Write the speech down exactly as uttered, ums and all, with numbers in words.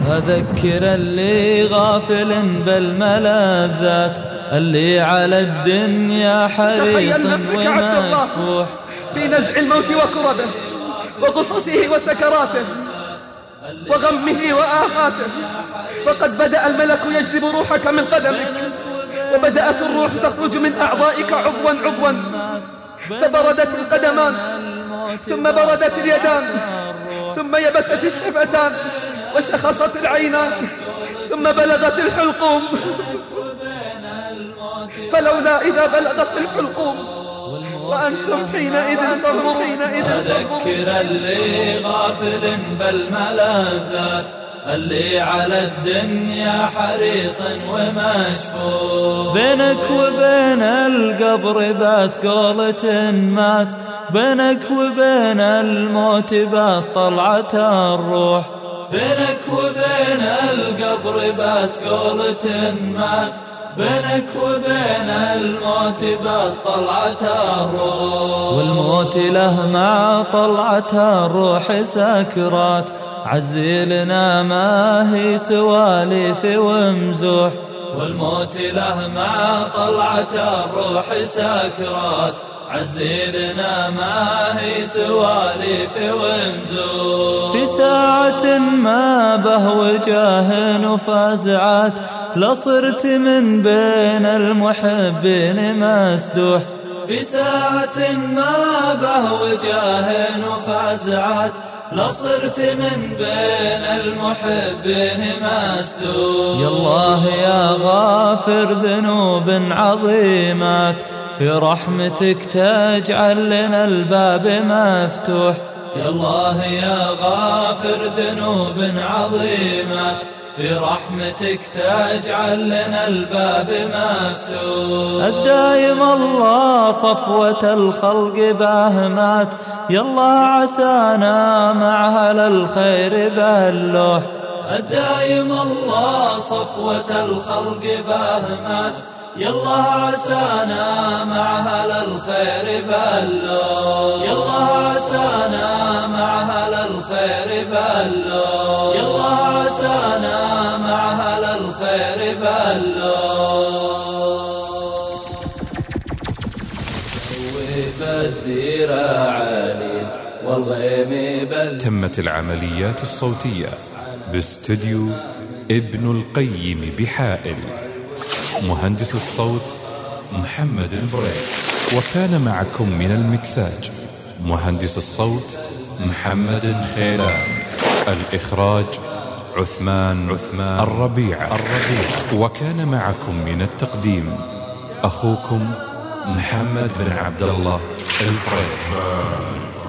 أذكر اللي غافل بالملذات، اللي على الدنيا حريص ومشفوح، في نزع الموت وكربه وقصصه وسكراته وغمه وآهاته. فقد بدأ الملك يجذب روحك من قدمك، وبدأت الروح تخرج من أعضائك عضوا عضوا، فبردت القدمان، ثم بردت اليدان، ثم يبست الشفتان، وشخصت العينان، ثم بلغت الحلقوم. فلولا إذا بلغت الحلقوم وأنتم حينئذ تنظرون. أذكر اللي غافل بالملذات، اللي على الدنيا حريص ومشفوق، بينك وبين القبر بس قولة مات، بينك وبين الموت بس طلعة الروح، بينك وبين القبر بس قولة مات، بينك وبين الموت بس طلعة الروح. والموت له مع طلعة الروح سكرات، عزيلنا ما هي سواليف ومزوح، والموت له مع طلعة الروح سكرات، عزيلنا ما هي سواليف ومزوح. في ساعة ما به وجاه وفزعات، لصرت من بين المحبين مسدوح، في ساعة ما به وجاه وفزعات، لصرت من بين المحبين مسدوح. يا الله يا غافر ذنوب عظيمات، في رحمتك تجعل لنا الباب مفتوح. يا الله يا غافر ذنوب عظيمات، في رحمتك تجعل لنا الباب مفتوح. الدايم الله صفوة الخلق باهمات، يالله عسانا مع أهل الخير باللوح. الدايم الله صفوة الخلق باهمات، يالله عسانا مع أهل الخير باللوح. يالله عسانا مع أهل الخير باللوح. يالله عسانا مع أهل الخير باللوح. بالدير عالي والغيم بل. تمت العمليات الصوتية باستوديو ابن القيم بحائل. مهندس الصوت محمد البريك، وكان معكم من المكساج مهندس الصوت محمد خيلان. الإخراج عثمان عثمان الربيع الربيع وكان معكم من التقديم أخوكم محمد بن عبد الله الفريح.